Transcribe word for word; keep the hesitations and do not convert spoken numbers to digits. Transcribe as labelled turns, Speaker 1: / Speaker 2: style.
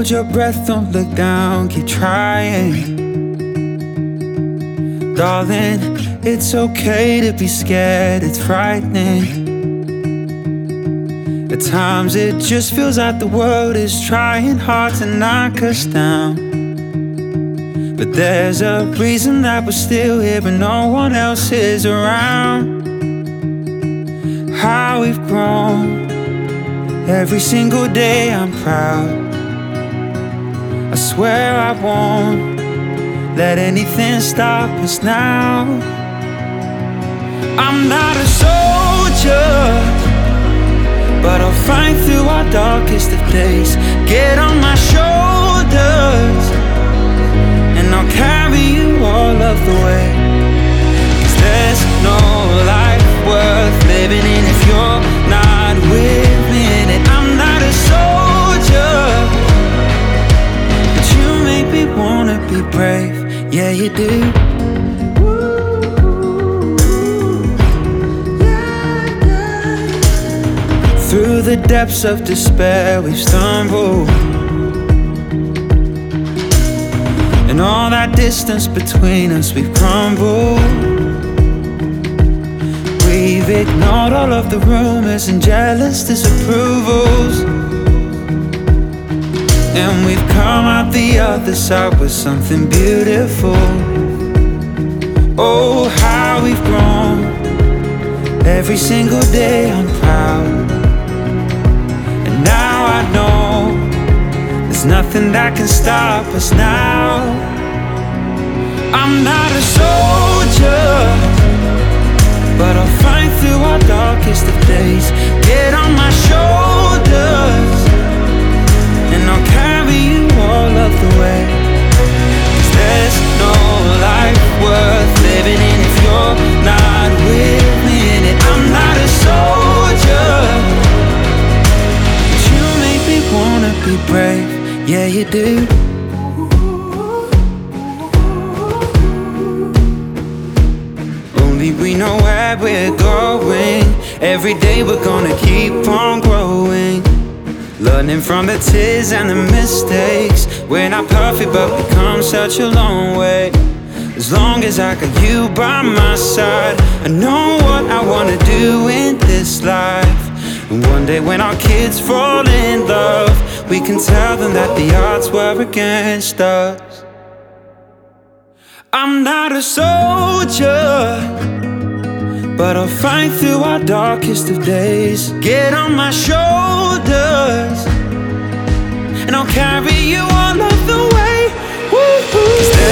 Speaker 1: Hold your breath, don't look down, keep trying. Darling, it's okay to be scared, it's frightening. At times it just feels like the world is trying hard to knock us down. But there's a reason that we're still here and no one else is around. How we've grown, every single day I'm proud. I swear I won't let anything stop us now. I'm not a soldier, but I'll fight through our darkest of days. Get on my shoulders, and I'll carry you all of the way. 'Cause there's no life worth living in if you're not with me in it. I'm not a soldier, but you make me wanna be brave. Yeah, you do. Through the depths of despair we've stumbled, and all that distance between us we've crumbled. We've ignored all of the rumors and jealous disapprovals, and we've come out the other side with something beautiful. Oh, how we've grown, every single day I'm proud. And now I know there's nothing that can stop us now. I'm not a soldier, but I'll fight through our darkest of days. Get on my shoulders, and I'll carry you all of the way. 'Cause there's no life worth living in if you're not with me in it. I'm not a soldier, but you make me wanna be brave. Yeah, you do. Only we know where we're going. Every day we're gonna keep on growing, learning from the tears and the mistakes. We're not perfect, but we've come such a long way. As long as I got you by my side, I know what I wanna do in this life. And one day when our kids fall in love, we can tell them that the odds were against us. I'm not a soldier, but I'll fight through our darkest of days. Get on my shoulders, and I'll carry you all of the way. Woo-hoo.